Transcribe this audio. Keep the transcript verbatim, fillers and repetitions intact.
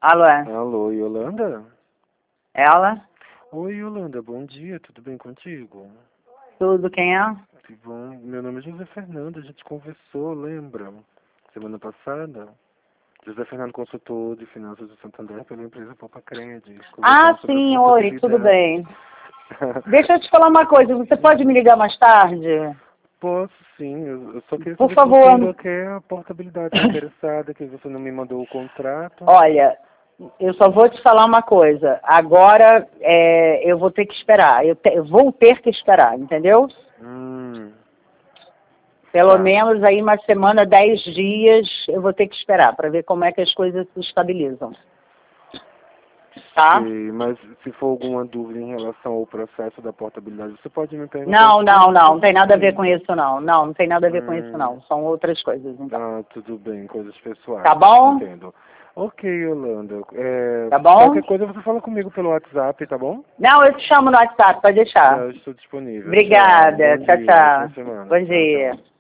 Alô? Alô, Yolanda? Ela? Oi, Yolanda, bom dia, tudo bem contigo? Tudo, quem é? Que bom. Meu nome é José Fernando, a gente conversou, lembra? Semana passada. José Fernando, consultor de finanças do Santander pela empresa Poupa Cred. Ah, sim, oi, tudo bem. Deixa eu te falar uma coisa, você pode me ligar mais tarde? Posso sim, eu, eu só queria Por saber favor. se você ainda quer a portabilidade interessada, que você não me mandou o contrato. Olha, eu só vou te falar uma coisa. Agora é, eu vou ter que esperar. Eu, te, eu vou ter que esperar, entendeu? Hum. Pelo Tá. menos aí uma semana, dez dias, eu vou ter que esperar para ver como é que as coisas se estabilizam. Tá? Sei, mas se for alguma dúvida em relação ao processo da portabilidade, você pode me perguntar. Não, não, não, não tem nada a ver com isso não. Não, não tem nada a ver hum. com isso não. São outras coisas, então. Ah, tudo bem, coisas pessoais. Tá bom? Entendo. Ok, Yolanda. É, Tá bom? qualquer coisa você fala comigo pelo WhatsApp, tá bom? Não, eu te chamo no WhatsApp, pode deixar. Eu estou disponível. Obrigada. Tchau, bom Tchau, dia, tchau. ótima semana. Bom Tchau, dia. tchau.